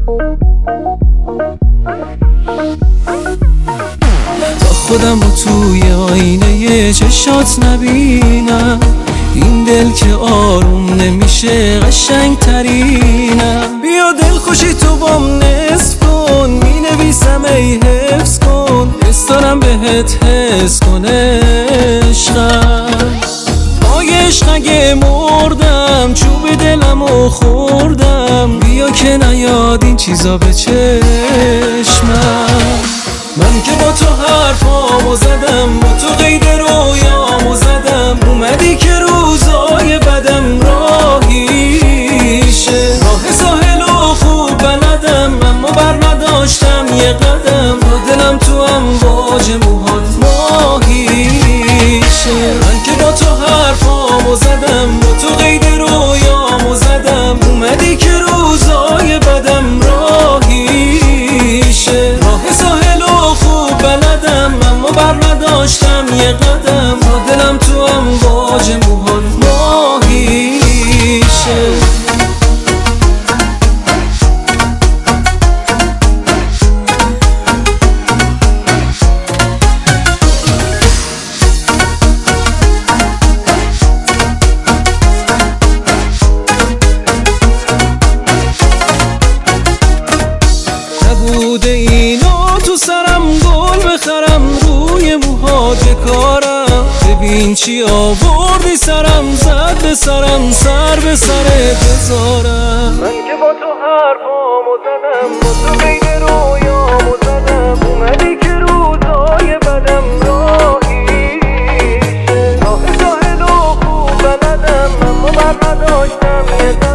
تا خودم رو توی آینه چشات نبینم، این دل که آروم نمیشه قشنگ ترینم. بیا دل خوشی تو بام نصف کن، می نویسم ای حفظ کن، حس دارم بهت حس کن عشقم. پای عشق اگه مردم چوب دلمو خوردم، بیا که نیاد این چیزا به چشمم. من که با تو حرفامو زدم، با تو قید رویامو زدم، اومدی که روزای بدم راهیشه. راه ساحل و خوب بلدم، اما بر نداشتم یه قدم، با دلم تو امواج موهات ماهیشه. من که با تو حرفامو زدم، با تو قید رویامو زدم، اومدی که روزای بدم راهیشه. راه ساحل و خوب بلدم، اما بر نداشتم یه قدم، با دلم تو امواج موهات ماهیشه. نبوده اینو تو سرم گل بخرم، روی موهات کارم، ببین چی آوردی سرم، زد به سرم، سر به سرت بذارم. من که با تو حرفامو زدم، با تو قید رویامو زدم، اومدی که روزای بدم راهیشه. راه ساحل و خوب بلدم، اما بر نداشتم یه